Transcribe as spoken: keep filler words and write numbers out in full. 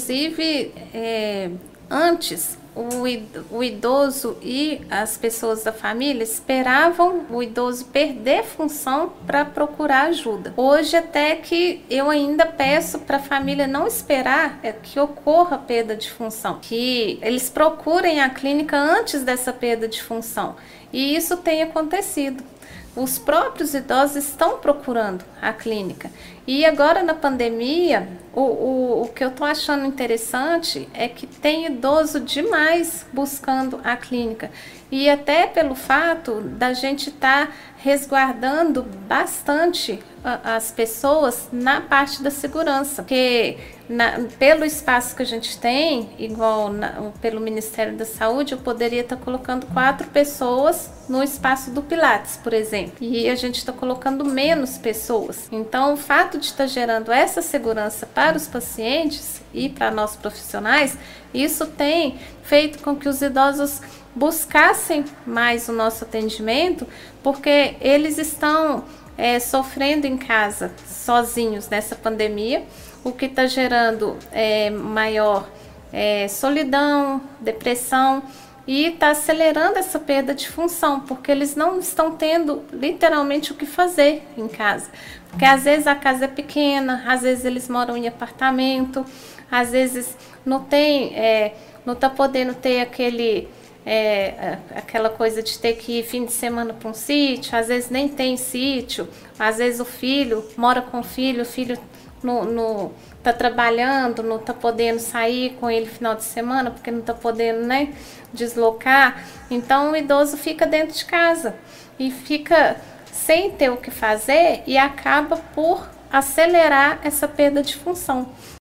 Inclusive, é, antes, o idoso e as pessoas da família esperavam o idoso perder função para procurar ajuda. Hoje, até que eu ainda peço para a família não esperar é, que ocorra a perda de função, que eles procurem a clínica antes dessa perda de função. E isso tem acontecido. Os próprios idosos estão procurando a clínica. E agora na pandemia, o, o, o que eu estou achando interessante é que tem idoso demais buscando a clínica. E até pelo fato da gente estar tá resguardando bastante a, as pessoas na parte da segurança. Porque na, pelo espaço que a gente tem, igual na, pelo Ministério da Saúde, eu poderia estar tá colocando quatro pessoas no espaço do Pilates, por exemplo. E a gente está colocando menos pessoas. Então, o fato de estar tá gerando essa segurança para os pacientes e para nós profissionais, isso tem feito com que os idosos buscassem mais o nosso atendimento, porque eles estão é, sofrendo em casa, sozinhos nessa pandemia, o que está gerando é, maior é, solidão, depressão, e está acelerando essa perda de função, porque eles não estão tendo literalmente o que fazer em casa. Porque às vezes a casa é pequena, às vezes eles moram em apartamento, às vezes não tem, é, não está podendo ter aquele, é, aquela coisa de ter que ir fim de semana para um sítio, às vezes nem tem sítio, às vezes o filho mora com o filho, o filho no, no, tá trabalhando, não tá podendo sair com ele final de semana, porque não tá podendo, né, deslocar. Então o idoso fica dentro de casa e fica sem ter o que fazer e acaba por acelerar essa perda de função.